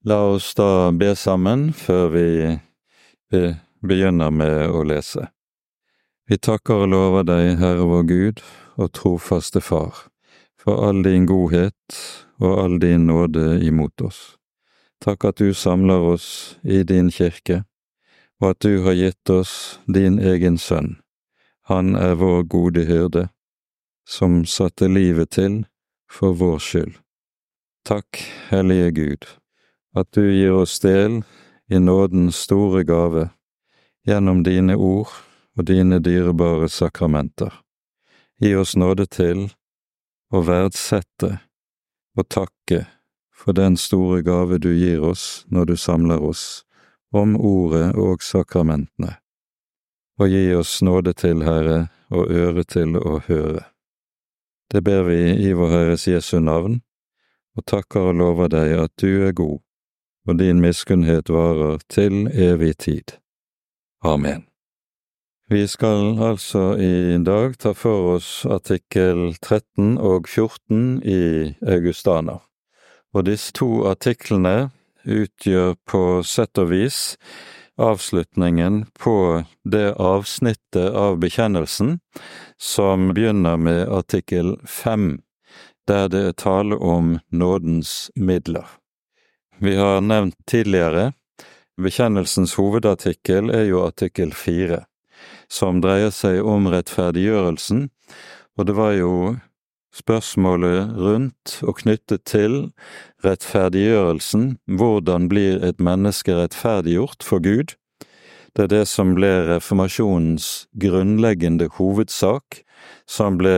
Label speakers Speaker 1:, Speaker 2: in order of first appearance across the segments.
Speaker 1: La oss da be sammen før vi begynner med å lese. Vi takker og lover deg, Herre vår Gud, og trofaste Far, for all din godhet og all din nåde imot oss. Takk at du samler oss i din kirke, og at du har gitt oss din egen sønn. Han er vår gode hyrde, som satte livet til for vår skyld. Takk, Hellige Gud, at du gir oss del i nådens store gave gjennom dine ord og dine dyrebare sakramenter. Gi oss nåde til å verdsette og takke for den store gave du gir oss når du samler oss om ordet og sakramentene. Og gi oss nåde til, Herre, og øre til å høre. Det ber vi i vår Herres Jesu navn, og takker og lover deg at du er god, og din miskunnhet varer til evig tid. Amen. Vi skal altså i dag ta for oss artikkel 13 og 14 i Augustana, og disse to artiklene utgjør på sett og vis avslutningen på det avsnittet av bekjennelsen som begynner med artikkel 5, der det er tale om nådens midler. Vi har nevnt tidligere, bekjennelsens hovedartikkel er jo artikkel 4, som dreier seg om rettferdiggjørelsen, og det var jo spørsmålet rundt og knyttet til rettferdiggjørelsen, hvordan blir et menneske rettferdiggjort for Gud? Det er det som ble reformasjonens grunnleggende hovedsak, som ble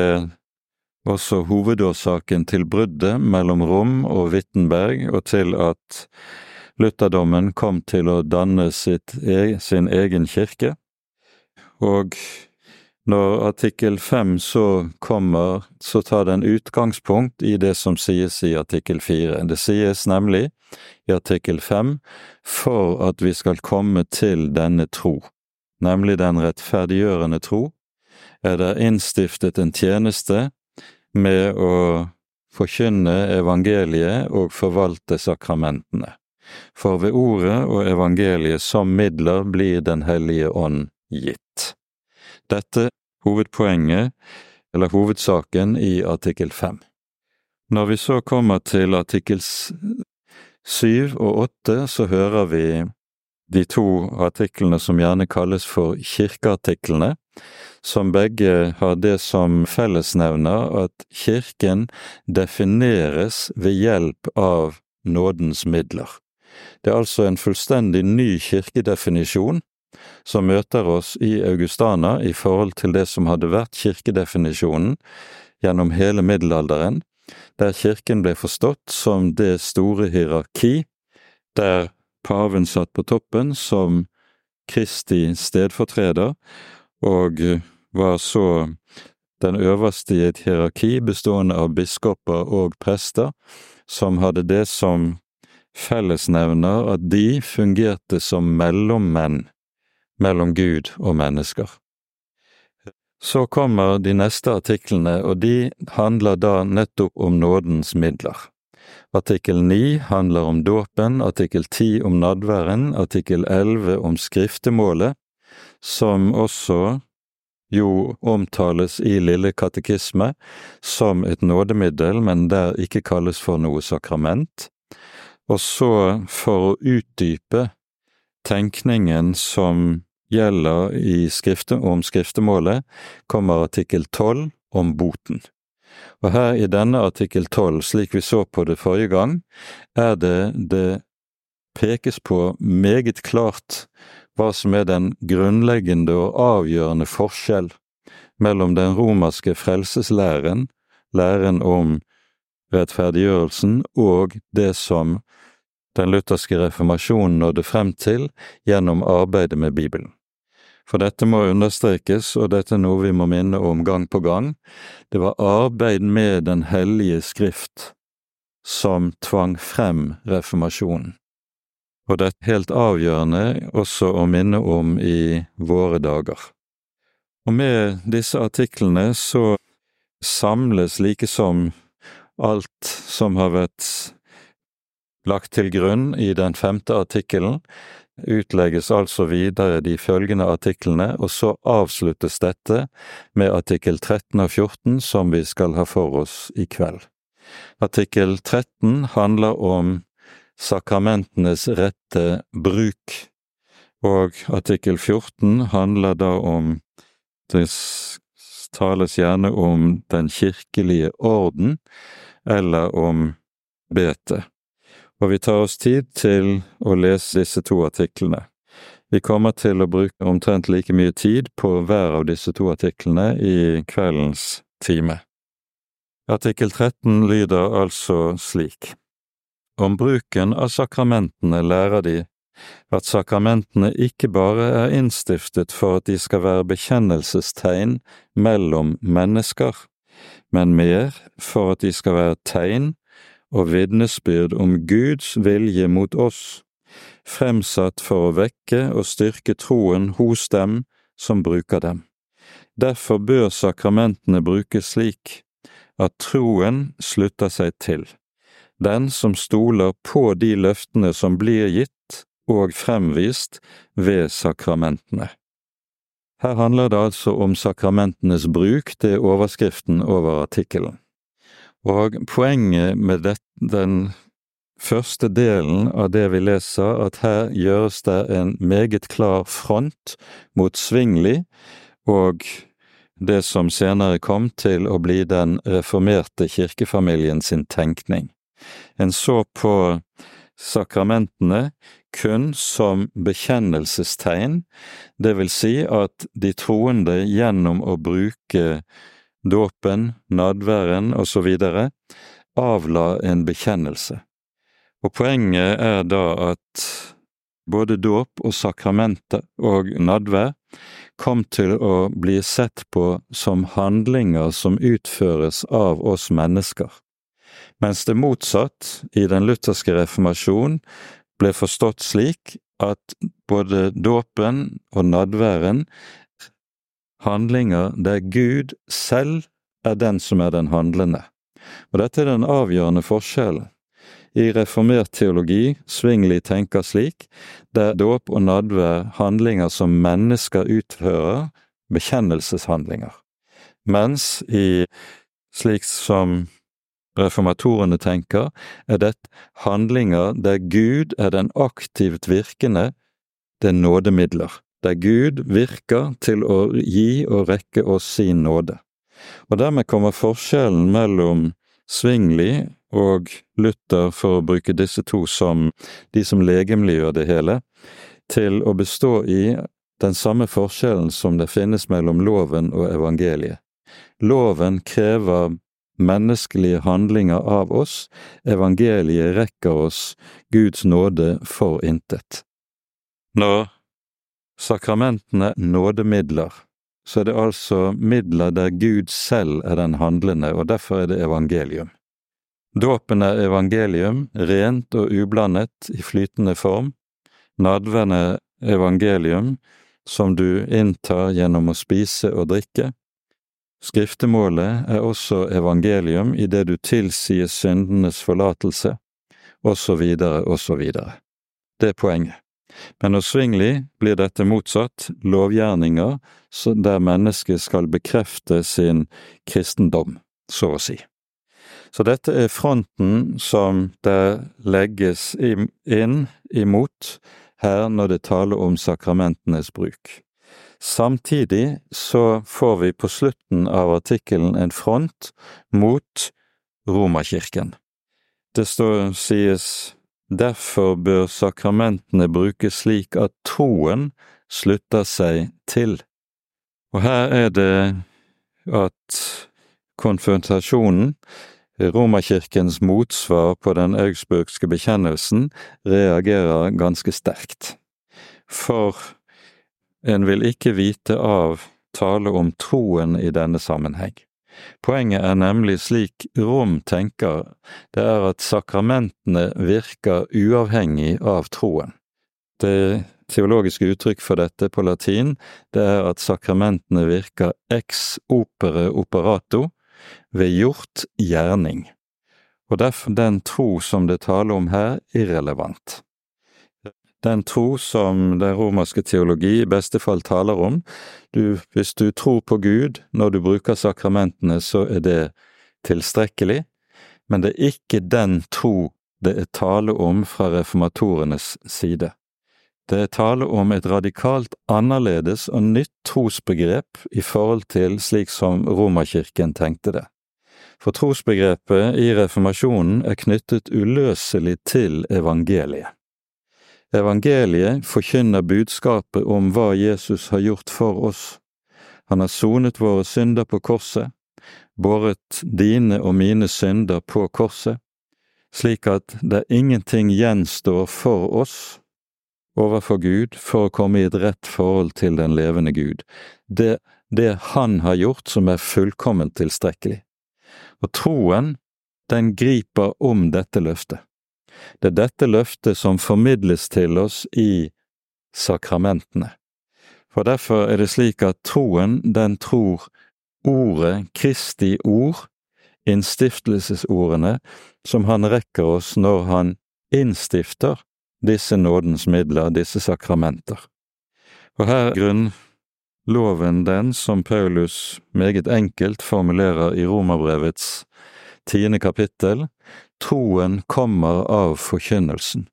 Speaker 1: også hovedårsaken til bruddet mellom Rom og Wittenberg, og til at lutherdommen kom til å danne sin egen kirke. Og når artikkel 5 så kommer, så tar den utgangspunkt i det som sies i artikkel 4. Det sies nemlig i artikkel 5 for at vi skal komme til denne tro, nemlig den rettferdiggjørende tro, er det innstiftet en tjeneste med å forkynne evangeliet og forvalte sakramentene. For ved ordet og evangeliet som midler blir Den hellige ånd gitt. Dette hovedpoenget, eller hovedsaken i artikkel 5. Når vi så kommer til artikkel 7 og 8, så hører vi de to artiklene som gjerne kalles for kirkeartiklene, som begge har det som fellesnevner at kirken defineres ved hjelp av nådens midler. Det er altså en fullstendig ny kirkedefinisjon som møter oss i Augustana i forhold til det som hadde vært kirkedefinisjonen gjennom hele middelalderen, der kirken ble forstått som det store hierarki, der paven satt på toppen som Kristi stedfortreder, og var så den øverste i et hierarki bestående av biskoper og prester, som hadde det som fellesnevner at de fungerte som mellommenn mellom Gud og mennesker. Så kommer de neste artiklene, og de handler da nettopp om nådens midler. Artikkel 9 handler om dåpen, artikkel 10 om nadværen, artikkel 11 om skriftemålet, som også jo omtales i Lille katekisme som et nådemiddel, men der ikke kalles for noe sakrament. Og så for å utdype tenkningen som gjelder om skriftemålet, kommer artikkel 12 om boten. Og her i denne artikkel 12, slik vi så på det forrige gang, er det pekes på meget klart hva som er den grunnleggende og avgjørende forskjell mellom den romerske frelseslæren, læren om rettferdiggjørelsen, og det som den lutherske reformasjonen nådde frem til gjennom arbeidet med Bibelen. For dette må understrekes, og dette er noe vi må minne om gang på gang. Det var arbeid med Den hellige skrift som tvang frem reformasjonen. Og det er helt avgjørende også å minne om i våre dager. Og med disse artiklene så samles like som alt som har vært lagt til grunn i den 5. artikkelen, utlegges altså videre de følgende artiklene, og så avsluttes dette med artikkel 13 og 14 som vi skal ha for oss i kveld. Artikkel 13 handler om sakramentenes rette bruk, og artikkel 14 handler da om, det tales gjerne om den kirkelige orden, eller om bete. Og vi tar oss tid til å lese disse to artiklene. Vi kommer til å bruke omtrent like mye tid på hver av disse to artiklene i kveldens time. Artikkel 13 lyder altså slik. Om bruken av sakramentene lærer de at sakramentene ikke bare er innstiftet for at de skal være bekjennelsestegn mellom mennesker, men mer for at de skal være tegn og vitnesbyrd om Guds vilje mot oss, fremsatt for å vekke og styrke troen hos dem som bruker dem. Derfor bør sakramentene brukes slik at troen slutter seg til, den som stoler på de løftene som blir gitt og fremvist ved sakramentene. Her handler det altså om sakramentenes bruk, det er overskriften over artikkelen. Og poenget med den første delen av det vi leser, at her gjøres det en meget klar front mot Zwingli og det som senere kom til å bli den reformerte kirkefamilien sin tenkning. En så på sakramentene kun som bekjennelsestegn, det vil si at de troende gjennom å bruke dåpen, nadværen og så videre, avla en bekjennelse. Og poenget er da at både dåp og sakramenter og nadvær kom til å bli sett på som handlinger som utføres av oss mennesker, mens det motsatt i den lutherske reformasjon ble forstått slik at både dåpen og nadværen handlinger der Gud selv er den som er den handlende. Og dette er den avgjørende forskjellen. I reformert teologi, Zwingli tenker slik, der dåp og nadvær handlinger som mennesker utfører, bekjennelseshandlinger. Mens slik som reformatorene tenker, er dette handlinger der Gud er den aktivt virkende, det er nådemidler. Der Gud virker til å gi og rekke oss sin nåde. Og dermed kommer forskjellen mellom Zwingli og Luther, for å bruke disse to som de som legemliggjør det hele, til å bestå i den samme forskjellen som det finnes mellom loven og evangeliet. Loven krever menneskelige handlinger av oss, evangeliet rekker oss Guds nåde for intet. Når sakramentene nådemidler, så er det altså midler der Gud selv er den handlende, og derfor er det evangelium. Dåpen er evangelium, rent og ublandet i flytende form. Nadværen er evangelium, som du inntar gjennom å spise og drikke. Skriftemålet er også evangelium i det du tilsier syndenes forlatelse, og så videre, og så videre. Det er poenget. Men hos Zwingli blir dette motsatt, lovgjerninger der mennesket skal bekrefte sin kristendom, så å si. Så dette er fronten som det legges inn imot her når det taler om sakramentenes bruk. Samtidig så får vi på slutten av artikkelen en front mot Romerkirken. Det sies: derfor bør sakramentene brukes slik at troen slutter seg til. Og her er det at konfrontasjonen, Romerkirkens motsvar på den augsburgske bekjennelsen, reagerer ganske sterkt. For en vil ikke vite av tale om troen i denne sammenheng. Poenget er nemlig slik Rom tenker, det er at sakramentene virker uavhengig av troen. Det teologiske uttrykk for dette på latin, det er at sakramentene virker ex opere operato, ved gjort gjerning. og derfor den tro som det taler om her, irrelevant. Den tro som den romerske teologi i beste fall taler om, hvis du tror på Gud når du bruker sakramentene, så det tilstrekkelig, men det ikke den tro det tale om fra reformatorenes side. Det tale om et radikalt annerledes og nytt trosbegrep i forhold til slik som Romerkirken tenkte det. For trosbegrepet i reformasjonen knyttet uløselig til evangeliet. Evangeliet forkynner budskapet om hva Jesus har gjort for oss. Han har sonet våre synder på korset, båret dine og mine synder på korset, slik at det ingenting gjenstår for oss overfor Gud for å komme i et rett forhold til den levende Gud. Det han har gjort som fullkomment tilstrekkelig. Og troen, den griper om dette løftet. Det dette løftet som formidles til oss i sakramentene. For derfor det slik at troen, den tror ordet, Kristi ord, innstiftelsesordene, som han rekker oss når han innstifter disse nådens midler, disse sakramenter. Og her grunnloven den som Paulus meget enkelt formulerer i Romerbrevets 10. kapittel, troen kommer av forkynnelsen.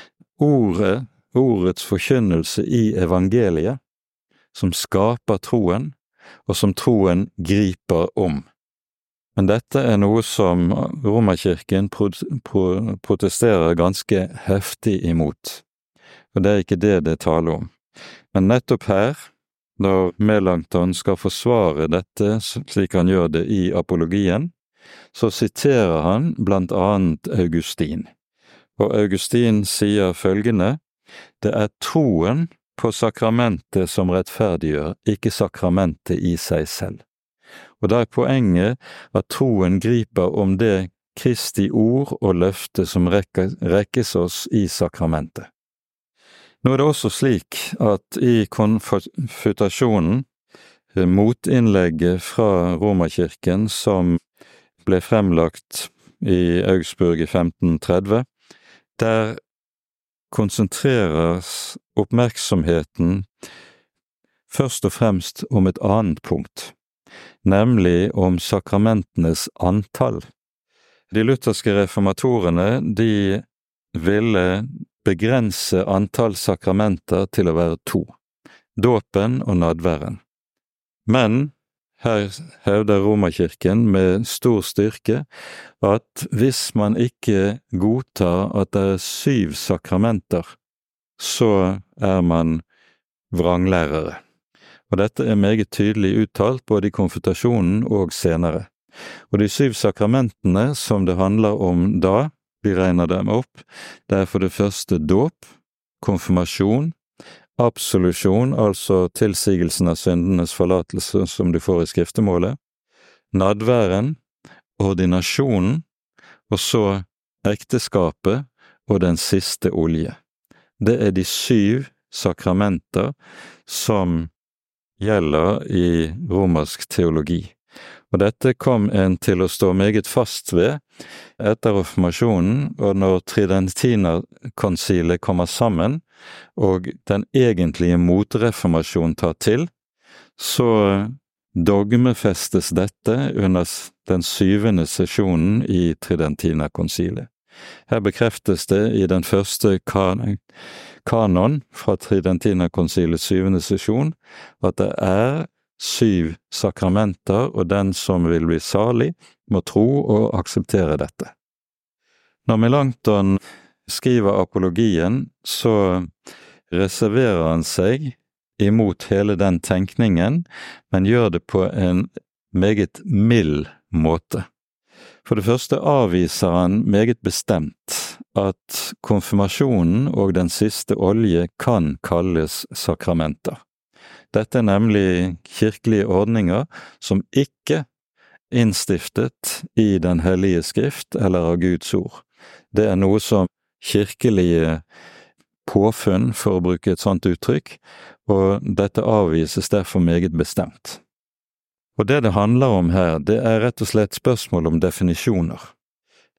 Speaker 1: Ordets forkynnelse i evangeliet, som skaper troen, og som troen griper om. Men dette noe som Romerkirken protesterer ganske heftig imot, og det ikke det taler om. Men nettopp her, når Melankton skal forsvare dette slik han gjør det i apologien, så siterer han blant annet Augustin. Og Augustin sier følgende: det troen på sakramentet som rettferdiggjør, ikke sakramentet i seg selv. Og da poenget at troen griper om det Kristi ord og løfte som rekkes oss i sakramentet. Nå det også slik at i konfutasjonen, motinnlegget fra Romerkirken som ble fremlagt i Augsburg i 1530, der konsentreres oppmerksomheten først og fremst om et annet punkt, nemlig om sakramentenes antall. De lutherske reformatorene, de ville begrense antall sakramenter til å være 2, dåpen og nadværen. Men her hevder Romerkirken med stor styrke at hvis man ikke godtar at det 7 sakramenter, så man vranglærere. Og dette meget tydelig uttalt både i konfutasjonen og senere. Og de 7 sakramentene som det handler om da, vi regner dem opp, det for det første dåp, konfirmasjon, absolusjon, altså tilsigelsen av syndenes forlatelse som du får i skriftemålet, nadværen, ordinasjonen, og så ekteskapet og den siste olje. Det de 7 sakramenter som gjelder i romersk teologi. Og dette kom en til å stå meget fast ved etter reformasjonen, og når Tridentinerkonsilet kommer sammen, og den egentlige motreformasjon tar til, så dogmefestes dette under den 7. sesjonen i Tridentinerkonsilet. Her bekreftes det i den første kanon fra Tridentinerkonsilets 7. sesjon at det 7 sakramenter, og den som vil bli salig, må tro og akseptere dette. Når Melankton skriver apologien, så reserverer han seg imot hele den tenkningen, men gjør det på en meget mild måte. For det første avviser han meget bestemt at konfirmasjonen og den siste olje kan kalles sakramenter. Dette nemlig kirkelige ordninger som ikke innstiftet i den hellige skrift eller av Guds ord. Det noe som kirkelige påfunn, for å bruke et sånt uttrykk, og dette avvises derfor meget bestemt. Og det handler om her, det rett og slett spørsmål om definisjoner.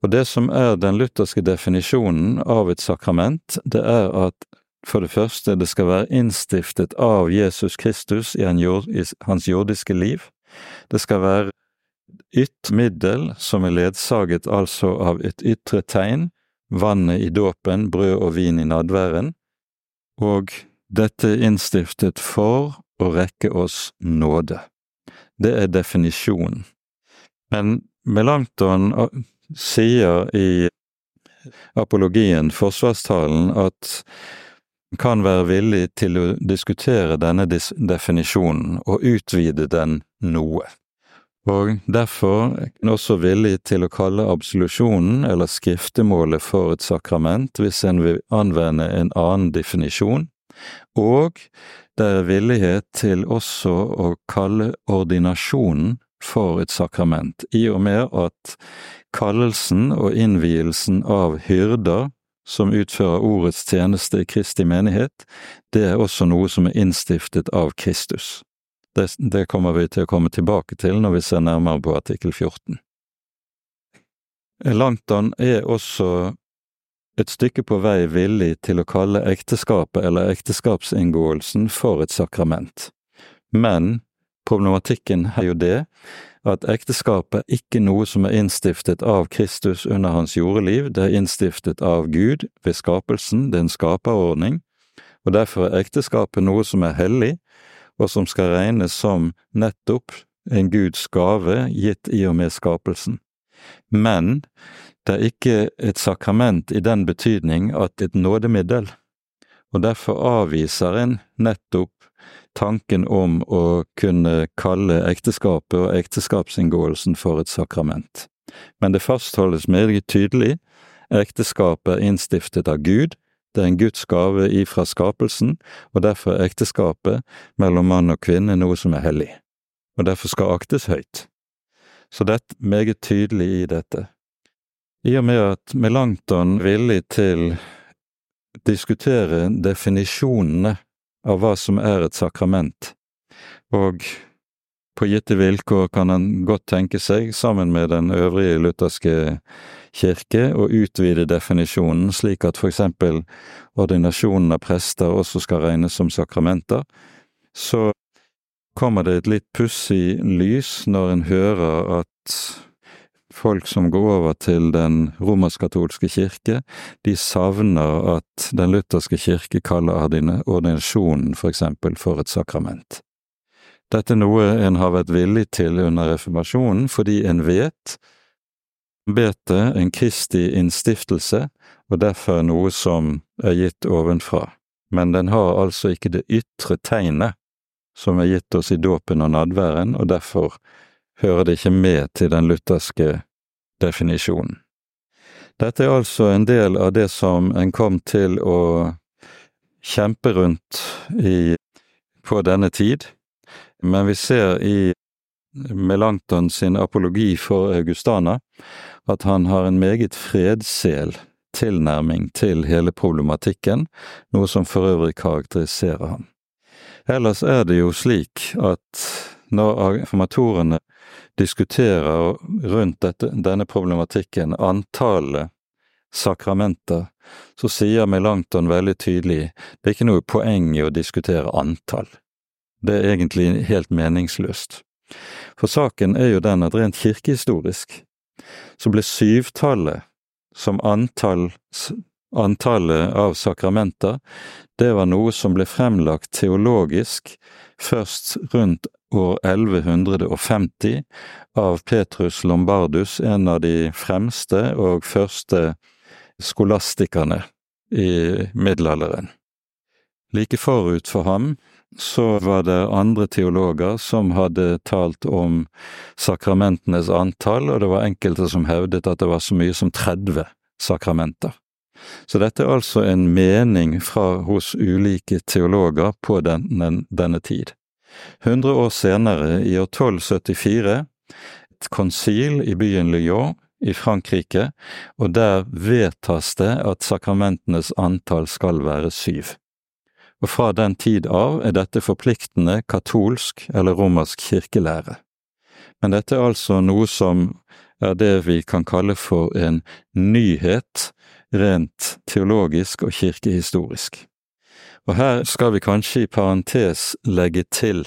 Speaker 1: Og det som den lutherske definisjonen av et sakrament, det at for det første det skal være innstiftet av Jesus Kristus i hans jordiske liv. Det skal være ytre middel som ledsaget altså av et ytre tegn, vannet i dåpen, brød og vin i nadværen, og dette innstiftet for å rekke oss nåde. Det definisjonen. Men Melanchthon sier i apologien, forsvarstalen, at kan være villig til å diskutere denne definisjonen og utvide den noe. Og derfor også villig til å kalle absolusjonen eller skriftemålet for et sakrament hvis en vil anvende en annen definisjon, og det villighet til også å kalle ordinasjonen for et sakrament, i og med at kallelsen og innvielsen av hyrder som utfører ordets tjeneste i Kristi menighet, det også noe som innstiftet av Kristus. Det kommer vi til å komme tilbake til når vi ser nærmere på artikkel 14. Melanchthon også et stykke på vei villig til å kalle ekteskapet eller ekteskapsinngåelsen for et sakrament. Men problematikken jo det at ekteskapet ikke noe som innstiftet av Kristus under hans jordeliv, det innstiftet av Gud ved skapelsen, det en skaperordning, og derfor ekteskapet noe som hellig, og som skal regnes som nettopp en Guds gave gitt i og med skapelsen. Men det ikke et sakrament i den betydning at et nådemiddel, og derfor avviser en nettopp tanken om å kunne kalle ekteskapet og ekteskapsinngåelsen for et sakrament. Men det fastholdes meget tydelig, ekteskapet innstiftet av Gud, det en Guds gave ifra skapelsen, og derfor ekteskapet mellom mann og kvinne noe som hellig, og derfor skal aktes høyt. Så det meget tydelig i dette. I og med at Melanchthon villig til å diskutere definisjonene av hva som et sakrament, og på gitte vilkår kan han godt tenke seg, sammen med den øvrige lutherske kirke, å utvide definisjonen slik at for eksempel ordinasjonen av prester også skal regnes som sakramenter, så kommer det et litt pussig lys når en hører at folk som går over til den romersk-katolske kirke, de savner at den lutherske kirke kaller ordinasjonen for eksempel for et sakrament. Dette noe en har vært villig til under reformasjonen, fordi en vet en Kristi innstiftelse, og derfor noe som gitt ovenfra. Men den har altså ikke det ytre tegnet som gitt oss i dåpen og nadværen, og derfor hører det ikke med til den lutherske definisjonen. Dette altså en del av det som en kom til å kjempe rundt på denne tid, men vi ser i Melanchthon sin apologi for Augustana at han har en meget fredsel tilnærming til hele problematikken, noe som for øvrig karakteriserer ham. Ellers det jo slik at når reformatorene diskuterer rundt denne problematikken, antallet sakramenter, så sier Melanchthon veldig tydelig, det ikke noe poeng i å diskutere antall. Det egentlig helt meningsløst. For saken jo den at rent kirkehistorisk, så ble syvtallet som antallet av sakramenter, det var noe som ble fremlagt teologisk først rundt år 1150 av Petrus Lombardus, en av de fremste og første skolastikerne i middelalderen. Like forut for ham så var det andre teologer som hadde talt om sakramentenes antall, og det var enkelte som hevdet at det var så mye som 30 sakramenter. Så dette altså en mening hos ulike teologer på denne tid. 100 år senere, i år 1274, et konsil i byen Lyon i Frankrike, og der vedtas det at sakramentenes antall skal være 7. Og fra den tid av dette forpliktende katolsk eller romersk kirkelære. Men dette altså noe som det vi kan kalle for en nyhet, rent teologisk og kirkehistorisk. Og her skal vi kanskje i parentes legge til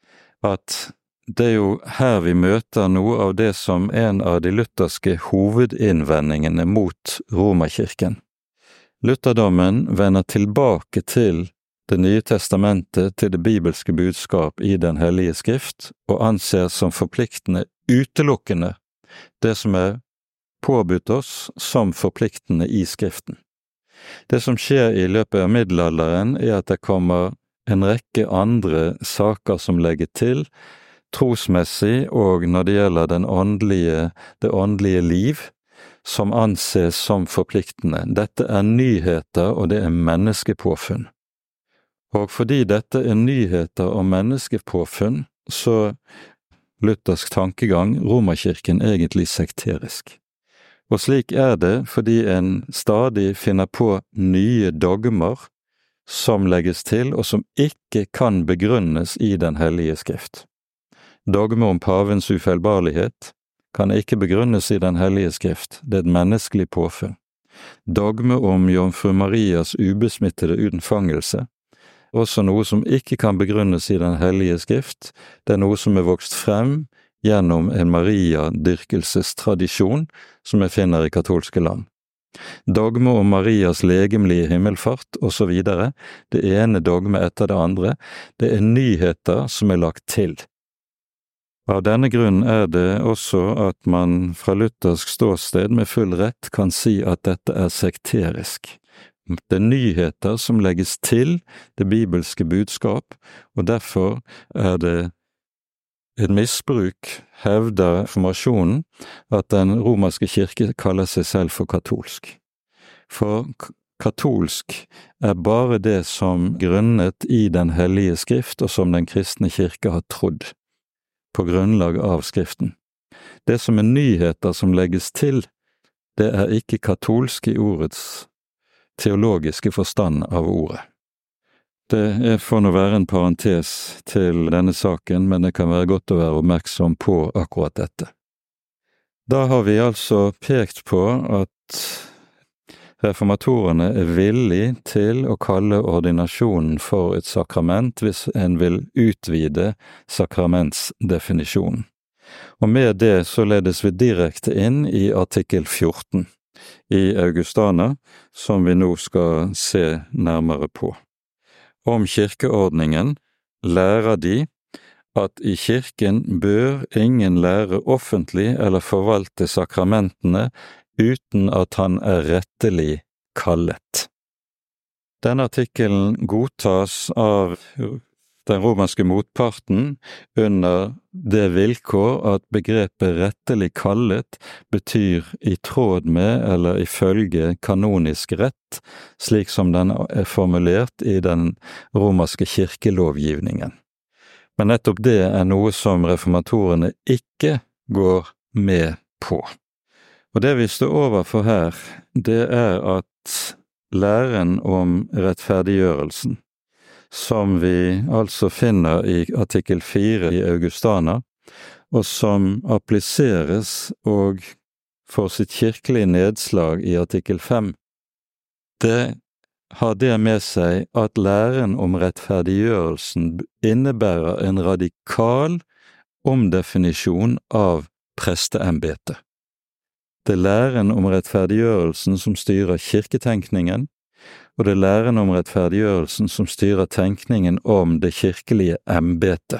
Speaker 1: at det jo her vi møter noe av det som en av de lutherske hovedinnvendingene mot Romerkirken. Lutherdommen vender tilbake til Det nye testamentet, til det bibelske budskap i Den hellige skrift, og anser som forpliktende utelukkende det som påbudt oss som forpliktende i skriften. Det som skjer i løpet av middelalderen at det kommer en rekke andre saker som legger til, trosmessig og når det gjelder det åndelige liv, som anses som forpliktende. Dette nyheter, og det menneskepåfunn. Og fordi dette nyheter og menneskepåfunn, så luthersk tankegang Romerkirken egentlig sekterisk. Og slik det fordi en stadig finner på nye dogmer som legges til og som ikke kan begrunnes i Den hellige skrift. Dogme om pavens ufeilbarlighet kan ikke begrunnes i Den hellige skrift, det et menneskelig påfunn. Dogme om jomfru Marias ubesmittede unnfangelse, også noe som ikke kan begrunnes i Den hellige skrift, det noe som vokst frem gjennom en Maria-dyrkelsestradisjon som finner i katolske land. Dogme om Marias legemlige himmelfart og så videre, det ene dogme etter det andre, det nyheter som lagt til. Av denne grunn det også at man fra luthersk ståsted med full rett kan si at dette sekterisk. Det nyheter som legges til det bibelske budskap, og derfor det et misbruk, hevder reformasjonen, at den romerske kirke kaller seg selv for katolsk. For katolsk bare det som grunnet i Den hellige skrift, og som den kristne kirke har trodd, på grunnlag av skriften. Det som nyheter som legges til, det ikke katolsk i ordets teologiske forstand av ordet. Det får nå være en parentes til denne saken, men det kan være godt å være oppmerksom på akkurat dette. Da har vi altså pekt på at reformatorene villig til å kalle ordinasjonen for et sakrament hvis en vil utvide sakramentsdefinisjonen. Og med det så ledes vi direkte inn i artikkel 14 i Augustana, som vi nå skal se nærmere på. Om kirkeordningen lærer de at i kirken bør ingen lære offentlig eller forvalte sakramentene uten at han rettelig kallet. Denne artikkelen godtas av den romerske motparten under det vilkår at begrepet rettelig kallet betyr i tråd med eller ifølge kanonisk rett, slik som den formulert i den romerske kirkelovgivningen. Men nettopp det noe som reformatorene ikke går med på. Og det vi står overfor her, det at læren om rettferdiggjørelsen, som vi altså finner i artikkel 4 i Augustana, og som appliseres og får sitt kirkelige nedslag i artikkel 5, det har det med seg at læren om rettferdiggjørelsen innebærer en radikal omdefinisjon av presteembetet. Det læren om rettferdiggjørelsen som styrer kirketenkningen, og det læren om rettferdiggjørelsen som styrer tenkningen om det kirkelige embetet.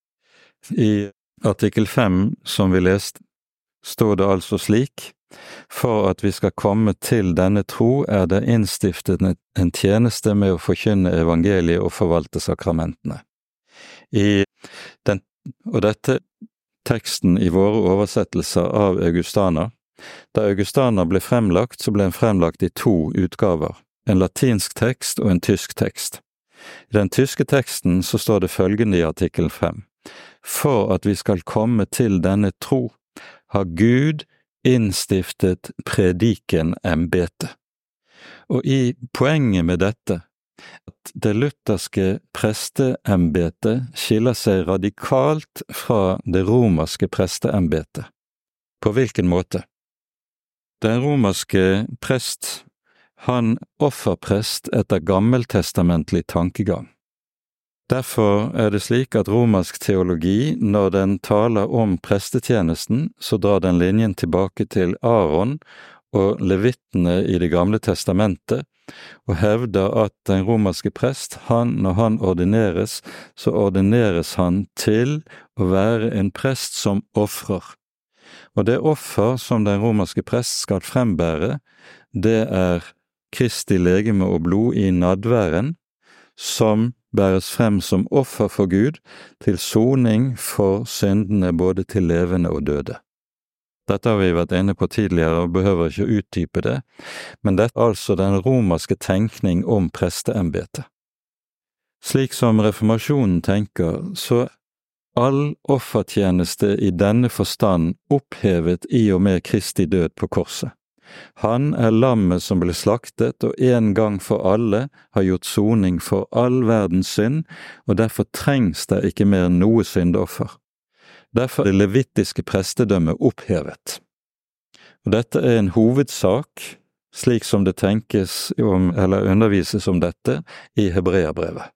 Speaker 1: I artikkel 5, som vi leste, står det altså slik: for at vi skal komme til denne tro det innstiftet en tjeneste med å forkynne evangeliet og forvalte sakramentene. Og dette teksten i våre oversettelser av Augustana. Da Augustana ble fremlagt, så ble den fremlagt i 2 utgaver, en latinsk tekst og en tysk tekst. I den tyske teksten så står det følgende i artikkel 5: for at vi skal komme til denne tro, har Gud innstiftet prediken-embetet. Og i poenget med dette, at det lutherske presteembetet skiller seg radikalt fra det romerske presteembetet. På hvilken måte? Den romerske prest, han offerprest etter gammeltestamentlig tankegang. Derfor det slik at romersk teologi, når den taler om prestetjenesten, så drar den linjen tilbake til Aaron og levittene i det gamle testamentet, og hevder at den romerske prest, når han ordineres, så ordineres han til å være en prest som offrer. Og det offer som den romerske prest skal frembære, det Kristi legeme og blod i nadværen, som bæres frem som offer for Gud, til soning for syndene både til levende og døde. Dette har vi vært inne på tidligere og behøver ikke å utdype det, men dette altså den romerske tenkning om presteembetet. Slik som reformasjonen tenker, så all offertjeneste i denne forstand opphevet i og med Kristi død på korset. Han lammet som ble slaktet, og en gang for alle har gjort soning for all verdens synd, og derfor trengs det ikke mer noe syndoffer. Derfor det levittiske prestedømmet opphevet. Og dette en hovedsak, slik som det tenkes om eller undervises om dette i Hebreabrevet.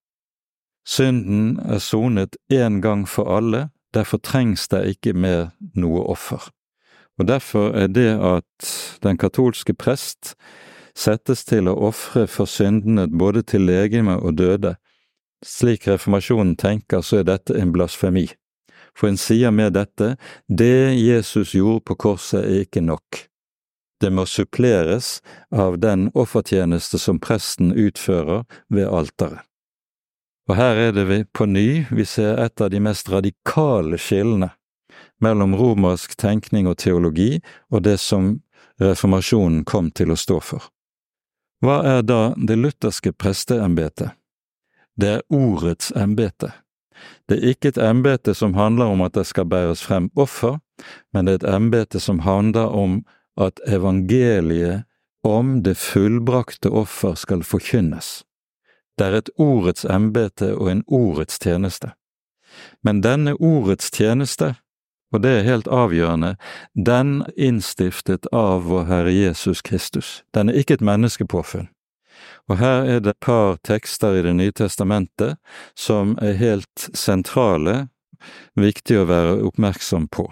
Speaker 1: Synden sonet en gang for alle, derfor trengs det ikke mer noe offer. Og derfor det at den katolske prest settes til å ofre for syndene både til legeme og døde. Slik reformasjonen tenker, så dette en blasfemi. For en sier med dette, det Jesus gjorde på korset ikke nok. Det må suppleres av den offertjeneste som presten utfører ved alteret. Og her det vi på ny, vi ser et av de mest radikale skillene mellom romersk tenkning og teologi og det som reformasjonen kom til å stå for. Hva da det lutherske presteembetet? Det ordets embete. Det ikke et embete som handler om at det skal bæres frem offer, men det et embete som handler om at evangeliet om det fullbrakte offer skal forkynnes. Det et ordets embete og en ordets tjeneste. Men denne ordets tjeneste, og det helt avgjørende, den innstiftet av vår Herre Jesus Kristus. Den ikke et menneskepåfunn. Og her det et par tekster i Det nye testamentet som helt sentrale, viktig å være oppmerksom på.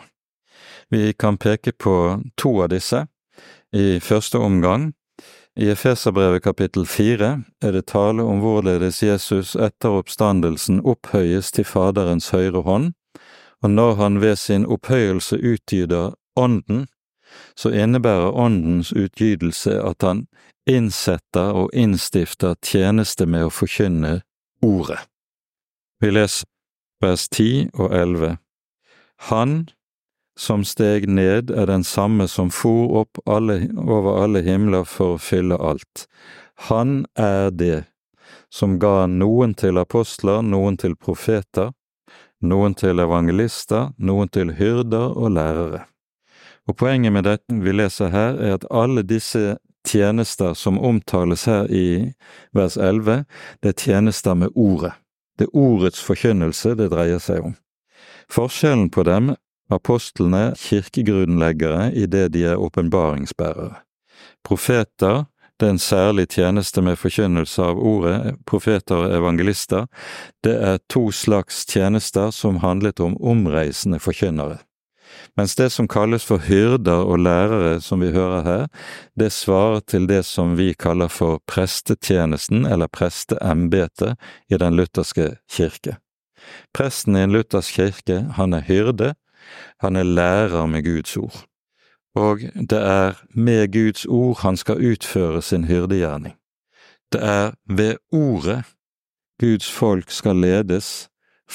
Speaker 1: Vi kan peke på to av disse i første omgang. I Efeserbrevet kapittel 4 det tale om hvorledes Jesus etter oppstandelsen opphøyes til Faderens høyre hånd, og når han ved sin opphøyelse utgyder ånden, så innebærer åndens utgytelse at han innsetter og innstifter tjeneste med å forkynne ordet. Vi leser vers 10 og 11. Han som steg ned den samme som for opp over alle himler for å fylle alt. Han det som ga noen til apostler, noen til profeter, noen til evangelister, noen til hyrder og lærere. Og poenget med dette vi leser her at alle disse tjenester som omtales her i vers 11, det tjenester med ordet. Det ordets forkynnelse det dreier seg om. Forskjellen på dem, apostlene, kirkegrunnleggere i det de åpenbaringsbærere. Profeter, det en særlig tjeneste med forkynnelse av ordet, profeter og evangelister, det to slags tjenester som handlet om omreisende forkynnere. Mens det som kalles for hyrder og lærere, som vi hører her, det svarer til det som vi kaller for prestetjenesten eller presteembetet i den lutherske kirke. Presten i en luthersk kirke, han hyrde, han lærer med Guds ord. Og det med Guds ord han skal utføre sin hyrdegjerning. Det ved ordet Guds folk skal ledes,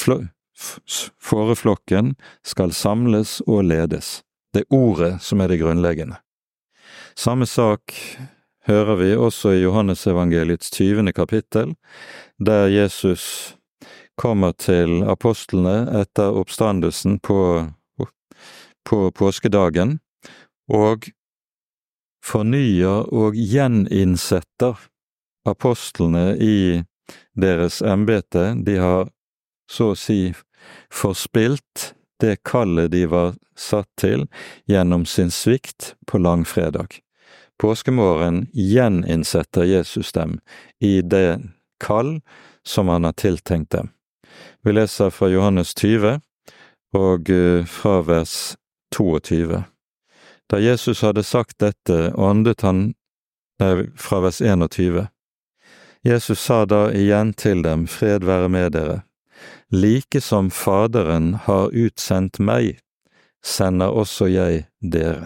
Speaker 1: fåreflokken skal samles og ledes. Det ordet som det grunnleggende. Samme sak hører vi også i Johannes evangeliets 20. kapittel, der Jesus kommer til apostlene etter oppstandelsen på påskedagen, og fornyer og gjeninnsetter apostlene i deres embete. De har så å si forspilt det kallet de var satt til gjennom sin svikt på langfredag. Påskemorgen gjeninnsetter Jesus dem i det kall som han har tiltenkt dem. Vi leser fra Johannes 20 og fra vers 22. Da Jesus hadde sagt dette, åndet han fra vers 21. Jesus sa da igjen til dem, fred være med dere. Like som Faderen har utsendt meg, sender også jeg dere.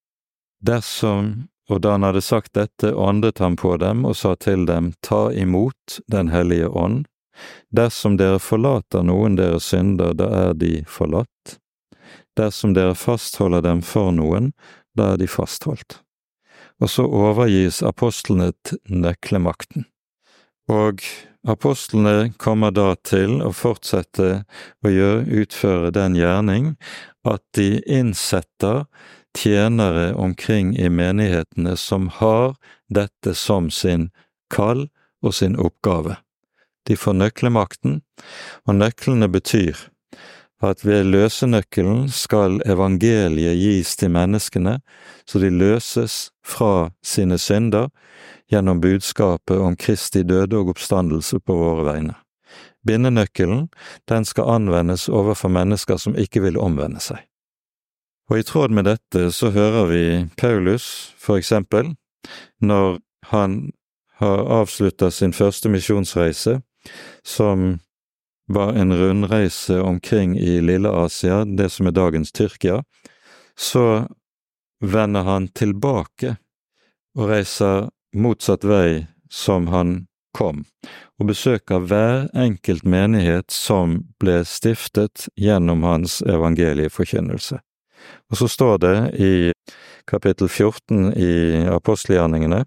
Speaker 1: Og da han hadde sagt dette, åndet han på dem og sa til dem, ta imot den hellige ånd. Dersom dere forlater noen deres synder, da de forlatt. Dersom dere fastholder dem for noen, da de fastholdt. Og så overgis apostlene nøklemakten. Og apostlene kommer da til å fortsette å utføre den gjerning at de innsetter tjenere omkring i menighetene som har dette som sin kall og sin oppgave. De får nøklemakten, og nøklene betyr at ved løsenøkkelen skal evangeliet gis til menneskene, så de løses fra sine synder gjennom budskapet om Kristi døde og oppstandelse på våre vegne. Bindenøkkelen, den skal anvendes overfor mennesker som ikke vil omvende seg. Og i tråd med dette så hører vi Paulus, for eksempel, når han har avsluttet sin første misjonsreise, som var en rundreise omkring i Lille Asia, det som er dagens Tyrkia, så vender han tilbake og reiser motsatt vei som han kom, og besøker hver enkelt menighet som ble stiftet gjennom hans evangelieforkynnelse. Og så står det i kapittel 14 i apostelgjerningene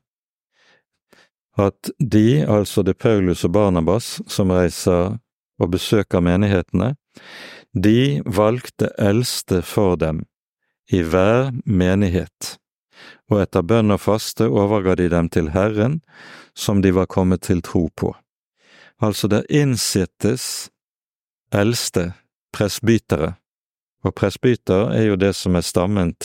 Speaker 1: at de, altså det Paulus og Barnabas, som reiser og besøker menighetene, de valgte eldste for dem i hver menighet, og etter bønn og faste overga de dem til Herren, som de var kommet til tro på. Altså det innsettes eldste presbytere, og presbyter er jo det som er stammen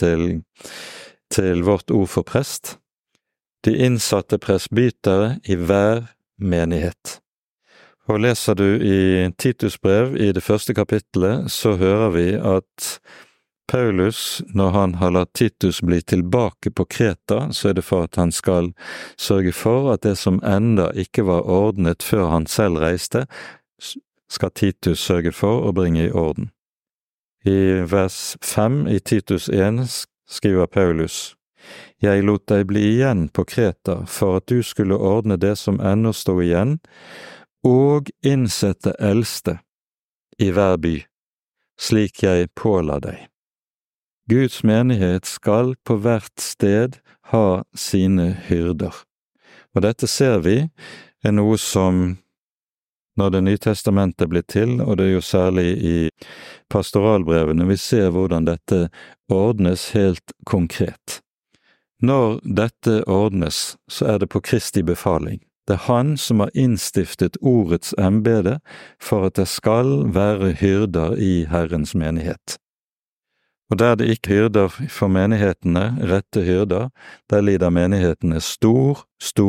Speaker 1: til vårt ord for prest. De innsatte presbytere i hver menighet. Og leser du i Titus brev i det første kapittelet, så hører vi at Paulus, når han har latt Titus bli tilbake på Kreta, så er det for at han skal sørge for at det som enda ikke var ordnet før han selv reiste, skal Titus sørge for å bringe i orden. I vers 5 i Titus 1 skriver Paulus, «Jeg lot deg bli igjen på Kreta for at du skulle ordne det som ennå stod igjen, og innsette eldste i hver by, slik jeg påla deg. Guds menighet skal på hvert sted ha sine hyrder. Og dette ser vi er noe som, når Det nye testamentet blir til, og det er jo særlig i pastoralbrevene, vi ser hvordan dette ordnes helt konkret. Når dette ordnes, så er det på Kristi befaling. Det er han som har innstiftet ordets embede for at det skal være hyrder i Herrens menighet. Og der det ikke hyrder for menighetene, rette hyrder, der lider menighetene stor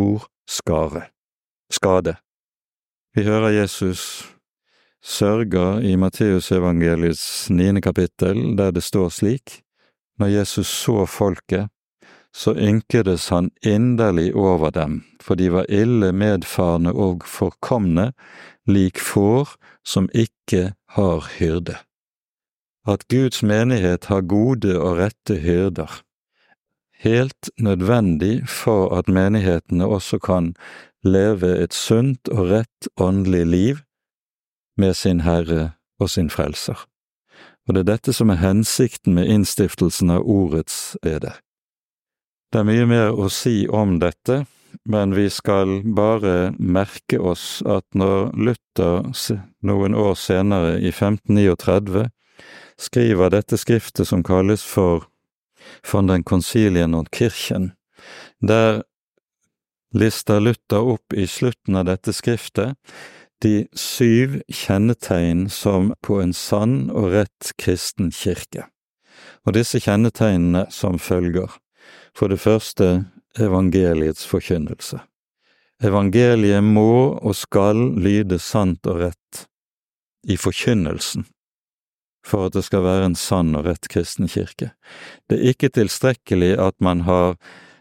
Speaker 1: skade. Vi hører Jesus sørger i Matteus evangeliets 9. kapittel, der det står slik, når Jesus så folket, så ynkedes han inderlig over dem, for de var ille medfarne og forkomne, lik får som ikke har hyrde. At Guds menighet har gode og rette hyrder, helt nødvendig for at menighetene også kan leve et sunt og rett åndelig liv med sin Herre og sin Frelser. Og det er dette som er hensikten med innstiftelsen av ordets eder. Det er mye mer å si om dette, men vi skal bare merke oss at når Luther noen år senere, i 1539, skriver dette skriftet som kalles for von den Konzilien und Kirchen, der lister Luther opp i slutten av dette skriftet de 7 kjennetegn som på en sann og rett kristen kirke. Og disse kjennetegnene som følger. For det første, evangeliets forkynnelse. Evangeliet må og skal lyde sant og rett i forkynnelsen, for at det skal være en sann og rett kristen kirke. Det er ikke tilstrekkelig at man har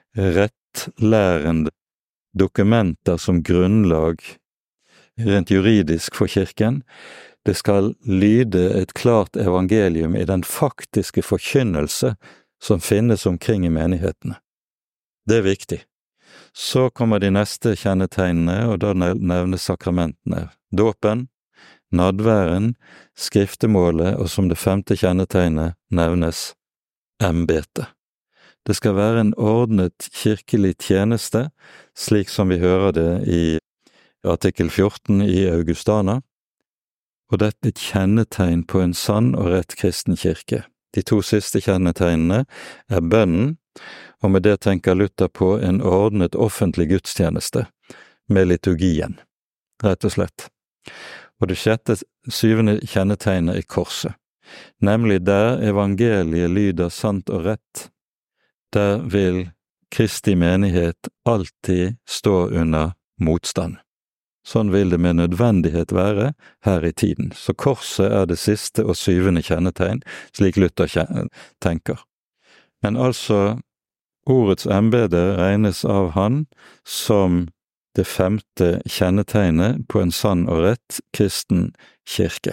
Speaker 1: rettlærende dokumenter som grunnlag rent juridisk for kirken. Det skal lyde et klart evangelium i den faktiske forkynnelse som finnes omkring i menighetene. Det er viktig. Så kommer de neste kjennetegnene, og da nevnes sakramentene. Dåpen, nadværen, skriftemålet, og som det femte kjennetegnet nevnes embete. Det skal være en ordnet kirkelig tjeneste, slik som vi hører det i artikkel 14 i Augustana, og dette er et kjennetegn på en sann og rett kristen kirke. De to siste kjennetegnene er bønnen, og med det tenker Luther på en ordnet offentlig gudstjeneste med liturgien, rett og slett. Og det syvende kjennetegnet er korset, nemlig der evangeliet lyder sant og rett. Der vil Kristi menighet alltid stå under motstand. Sånn vil det med nødvendighet være her i tiden. Så korset er det siste og syvende kjennetegn, slik Luther tenker. Men altså, ordets embete regnes av han som det femte kjennetegnet på en sann og rett kristen kirke.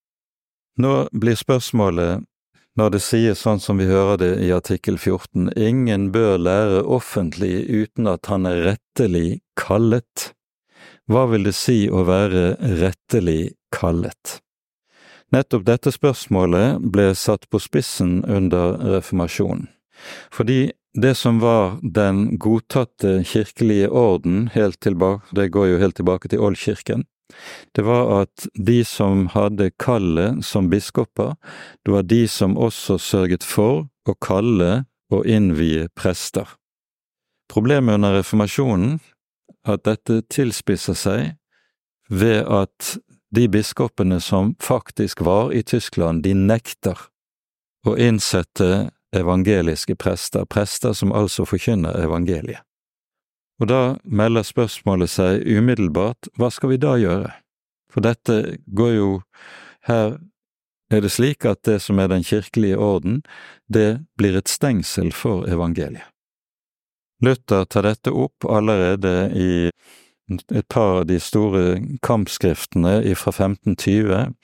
Speaker 1: Nå blir spørsmålet, når det sies sånn som vi hører det i artikkel 14, ingen bør lære offentlig uten at han er rettelig kallet. Hva vil det si å være rettelig kallet? Nettopp dette spørsmålet ble satt på spissen under reformasjonen, fordi det som var den godtatte kirkelige orden, det går jo helt tilbake til oldkirken, det var at de som hadde kallet som biskoper, det var de som også sørget for å kalle og innvie prester. Problemet under reformasjonen at dette tilspisser seg ved at de biskopene som faktisk var i Tyskland, de nekter å innsette evangeliske prester, prester som altså forkynner evangeliet. Og da melder spørsmålet seg umiddelbart, hva skal vi da gjøre? For dette går jo, her er det slik at det som er den kirkelige orden, det blir et stengsel for evangeliet. Luther tar dette opp allerede i et par av de store kampskriftene fra 1520,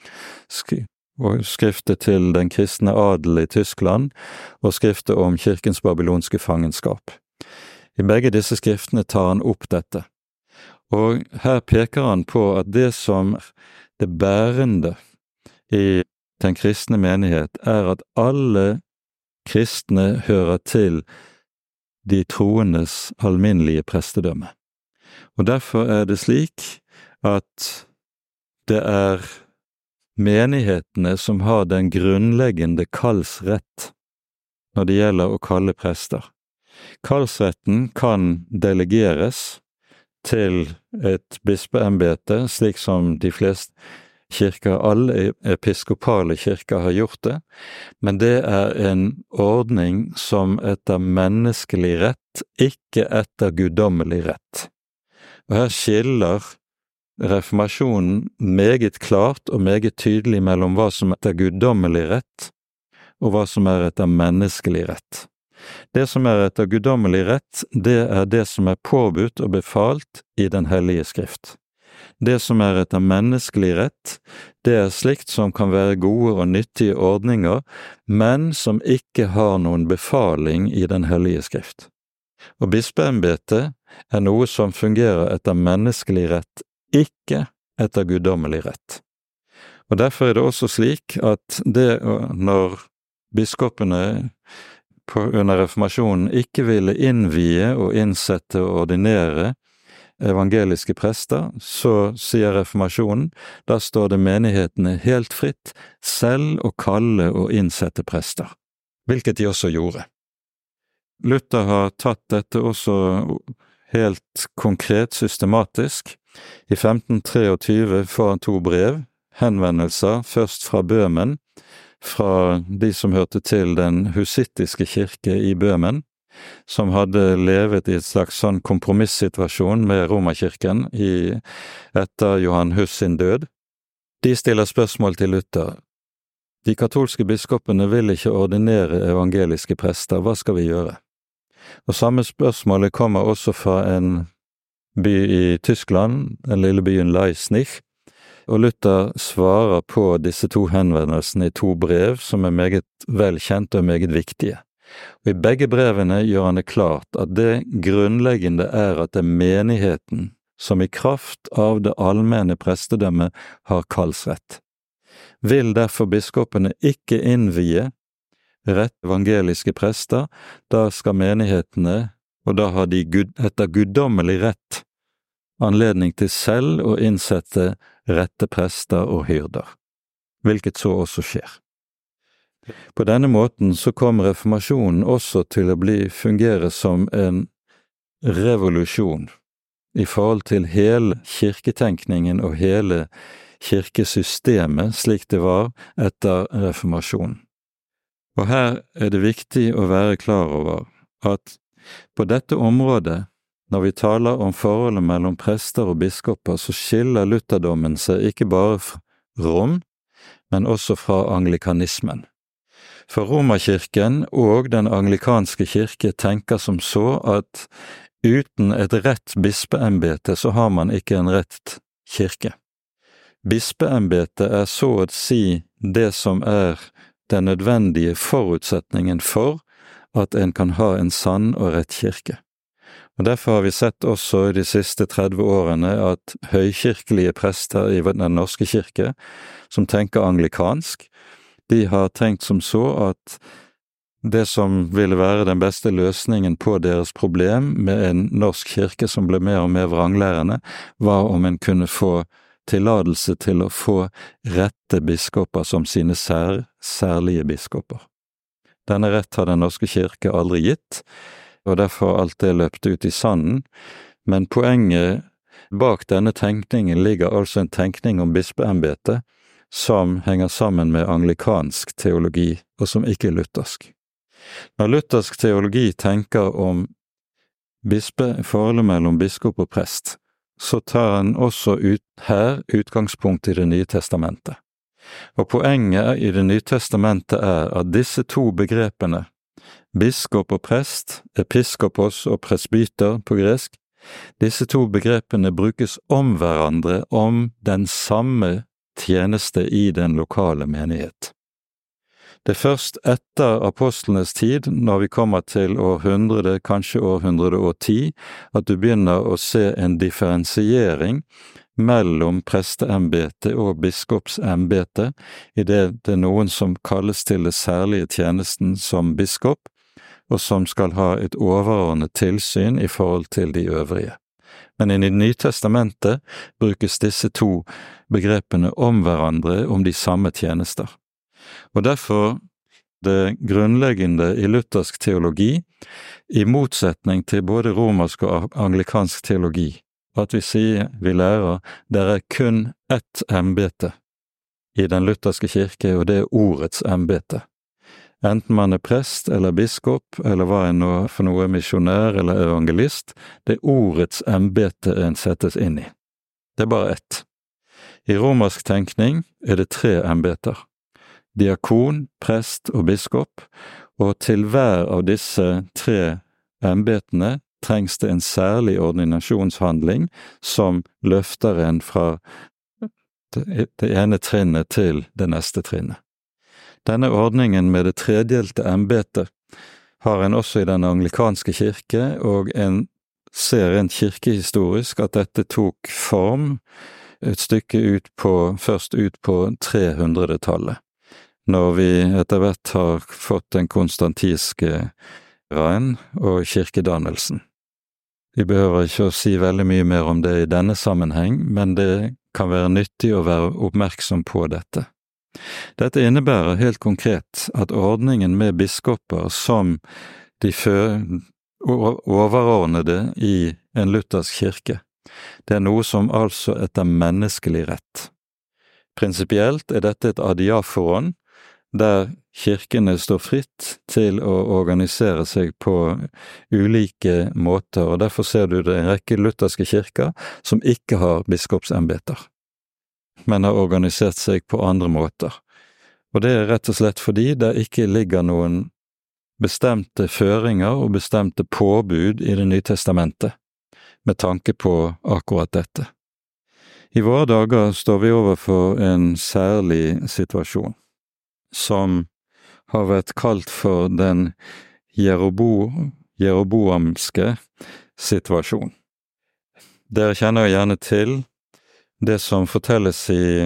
Speaker 1: og skriftet til den kristne adel i Tyskland, og skriftet om kirkens babylonske fangenskap. I begge disse skriftene tar han opp dette, og her peker han på at det som det bærende i den kristne menighet er at alle kristne hører til de troendes alminnelige prestedømme. Og derfor er det slik at det er menighetene som har den grunnleggende kallsrett når det gjelder å kalle prester. Kallsretten kan delegeres til et bispeembete, slik som de fleste kirker, alle episkopale kirker har gjort det, men det er en ordning som etter menneskelig rett, ikke etter guddommelig rett. Og her skiller reformasjonen meget klart og meget tydelig mellom hva som er etter guddommelig rett, og hva som er etter menneskelig rett. Det som er etter guddommelig rett, det er det som er påbudt og befalt i Den hellige skrift. Det som er etter menneskelig rett, det er slikt som kan være gode og nyttige ordninger, men som ikke har noen befaling i Den hellige skrift. Og bispeembetet er noe som fungerer etter menneskelig rett, ikke etter guddommelig rett. Og derfor er det også slik at det når biskopene under reformasjonen ikke ville innvie og innsette og ordinere evangeliske prester, så sier reformasjonen, da står det menighetene helt fritt selv å kalle og innsette prester, hvilket de også gjorde. Luther har tatt dette også helt konkret systematisk. I 1523 får han 2 brev, henvendelser, først fra Bøhmen, fra de som hørte til den husittiske kirke i Bøhmen, som hadde levet i et slags sånn kompromissituasjon med Romerkirken etter Johan Hus sin død. De stiller spørsmål til Luther. De katolske biskopene vil ikke ordinere evangeliske prester, hva skal vi gjøre? Og samme spørsmålet kommer også fra en by i Tyskland, den lille byen Leisnig, og Luther svarer på disse to henvendelsene i to brev som meget velkjent og meget viktige. Og i begge brevene gjør han det klart at det grunnleggende at det menigheten som i kraft av det allmenne prestedømmet har kallsrett. Vil derfor biskopene ikke innvie rett evangeliske prester, da skal menighetene, og da har de etter guddommelig rett, anledning til selv å innsette rette prester og hyrder, hvilket så også skjer. På denne måten så kom reformasjonen også til å fungere som en revolusjon i forhold til hele kirketenkningen og hele kirkesystemet slik det var etter reformasjonen. Og her det viktig å være klar over at på dette området, når vi taler om forholdet mellom prester og biskoper, så skiller lutherdommen seg ikke bare fra Rom, men også fra anglikanismen. For Romerkirken og den anglikanske kirke tenker som så at uten et rett bispeembete så har man ikke en rett kirke. Bispeembetet så å si det som den nødvendige forutsetningen for at en kan ha en sann og rett kirke. Og derfor har vi sett også i de siste 30 årene at høykirkelige prester i den norske kirke, som tenker anglikansk, de har tenkt som så at det som ville være den beste løsningen på deres problem med en norsk kirke som ble mer og mer vranglærende, var om en kunne få tilladelse til å få rette biskoper som sine særlige biskoper. Denne rett har den norske kirke aldri gitt, og derfor alt det løpt ut i sanden, men poenget bak denne tenkningen ligger altså en tenkning om bispeembetet som henger sammen med anglikansk teologi, og som ikke luthersk. Når luthersk teologi tenker om forholdet mellom biskop og prest, så tar han også her utgangspunkt i Det nye testamentet. Og poenget i Det nye testamentet at disse to begrepene, biskop og prest, episkopos og presbyter på gresk, disse to begrepene brukes om hverandre om den samme tjeneste i den lokale menighet. Det først etter apostlenes tid, når vi kommer til århundre, kanskje århundre og 10, at du begynner å se en differensiering mellom presteembetet og biskopsembetet, i det noen som kalles til det særlige tjenesten som biskop, og som skal ha et overordnet tilsyn i forhold til de øvrige. Men i Det nye testamentet brukes disse to begrepene om hverandre om de samme tjenester. Og derfor det grunnleggende i luthersk teologi, i motsetning til både romersk og anglikansk teologi, at vi lærer det kun ett embete i den lutherske kirke, og det ordets embete. Enten man prest eller biskop, eller hva nå for noe misjonær eller evangelist, det ordets embete en settes inn i. Det bare ett. I romersk tenkning det 3 embeter. Diakon, prest og biskop, og til hver av disse 3 embetene trengs det en særlig ordinasjonshandling som løfter en fra det ene trinnet til det neste trinnet. Denne ordningen med det tredelte embetet har en også i den anglikanske kirke, og en ser rent kirkehistorisk at dette tok form et stykke først ut på 300-tallet, når vi etter hvert har fått den konstantinske æraen og kirkedannelsen. Vi behøver ikke å si veldig mye mer om det i denne sammenheng, men det kan være nyttig å være oppmerksom på dette. Dette innebærer helt konkret at ordningen med biskoper som de overordnede i en luthersk kirke, det noe som altså etter menneskelig rett. Prinsipielt dette et adiaforon, der kirkene står fritt til å organisere seg på ulike måter, og derfor ser du det en rekke lutherske kirker som ikke har biskopsembeter, men har organisert seg på andre måter. Og det er rett og slett fordi det ikke ligger noen bestemte føringer og bestemte påbud i Det nye testamentet, med tanke på akkurat dette. I våre dager står vi overfor en særlig situasjon, som har vært kalt for den jeroboamske situasjon. Dere kjenner jo gjerne til det som fortelles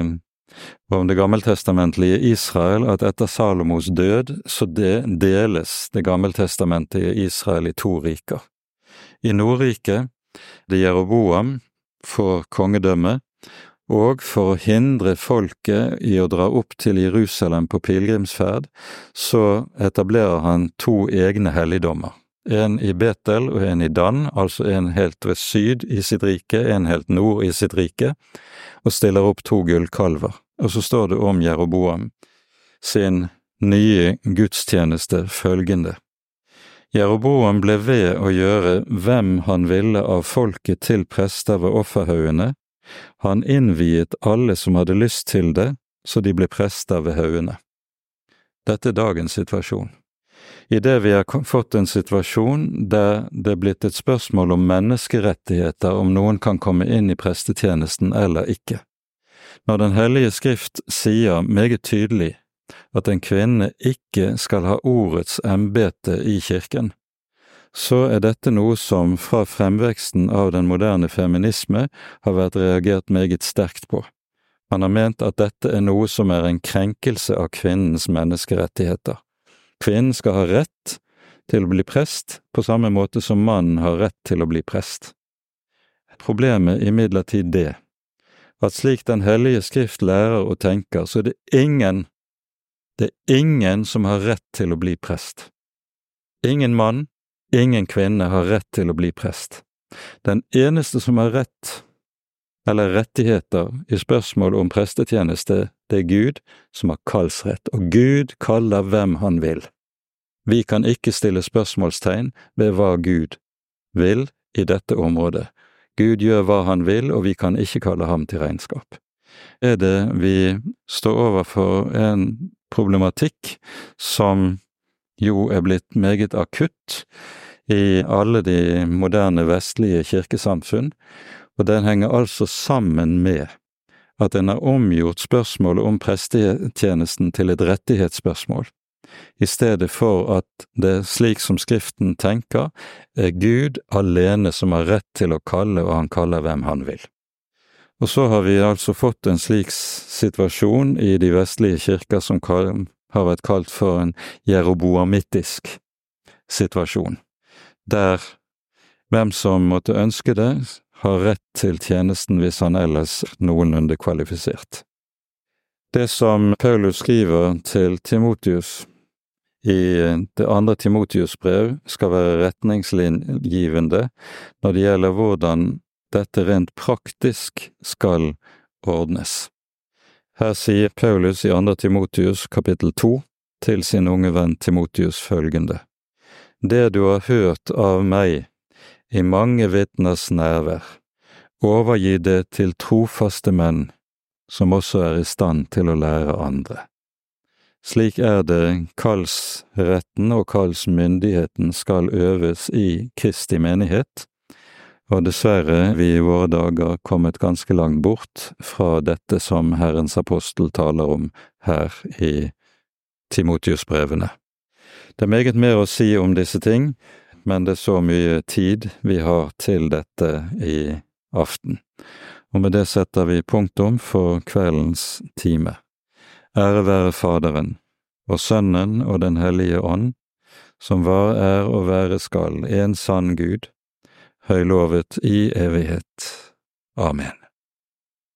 Speaker 1: om det gammeltestamentlige Israel, at etter Salomos død så deles det gammeltestamentlige Israel i 2 riker. I Nordriket, det Jeroboam, får kongedømme, og for å hindre folket i å dra opp til Jerusalem på pilgrimsferd, så etablerer han 2 egne helligdommer. En i Betel og en i Dan, altså en helt ved syd i sitt rike, en helt nord i sitt rike, og stiller opp 2 gullkalver. Og så står det om Jeroboam sin nye gudstjeneste følgende. Jeroboam ble ved å gjøre hvem han ville av folket til prester ved offerhaugene. Han innviet alle som hadde lyst til det, så de ble prester ved haugene. Dette er dagens situasjon. I det vi har fått en situasjon der det er blitt et spørsmål om menneskerettigheter, om noen kan komme inn i prestetjenesten eller ikke. Når Den hellige skrift sier meget tydelig at en kvinne ikke skal ha ordets embete i kirken, så er dette noe som fra fremveksten av den moderne feminisme har vært reagert meget sterkt på. Man har ment at dette er noe som er en krenkelse av kvinnens menneskerettigheter. Kvinnen skal ha rett til å bli prest, på samme måte som mannen har rett til å bli prest. Problemet er imidlertid det, at slik Den hellige skrift lærer og tenker, så er det ingen som har rett til å bli prest. Ingen mann, ingen kvinne har rett til å bli prest. Den eneste som har rett, eller rettigheter, i spørsmål om prestetjeneste, det er Gud som har kallsrett, og Gud kaller hvem han vil. Vi kan ikke stille spørsmålstegn ved hva Gud vil i dette området. Gud gjør hva han vil, og vi kan ikke kalle ham til regnskap. Er det vi står overfor en problematikk som jo er blitt meget akutt i alle de moderne vestlige kirkesamfunn, og den henger altså sammen med at en har omgjort spørsmålet om prestetjenesten til et rettighetsspørsmål, i stedet for at det, slik som Skriften tenker, er Gud alene som har rett til å kalle, og han kaller hvem han vil. Og så har vi altså fått en slik situasjon i de vestlige kirker som har vært kalt for en jeroboamittisk situasjon, der hvem som måtte ønske det, har rett til tjenesten hvis han ellers noenlunde kvalifisert. Det som Paulus skriver til Timotius i det 2. Timotius brev skal være retningsgivende når det gjelder hvordan dette rent praktisk skal ordnes. Her sier Paulus i 2. Timotius kapittel 2 til sin unge venn Timotius følgende: Det du har hørt av meg i mange vitners nærvær, overgi det til trofaste menn, som også er i stand til å lære andre. Slik er det kallsretten og kallsmyndigheten skal øves i Kristi menighet, og dessverre vi i våre dager kommet ganske langt bort fra dette som Herrens apostel taler om her i Timotius-brevene. Det er meget mer å si om disse ting, men det er så mye tid vi har til dette i aften. Og med det setter vi punktum for kveldens time. Ære være Faderen, og Sønnen og Den hellige ånd, som var, er og være skal, en sann Gud, høylovet i evighet. Amen.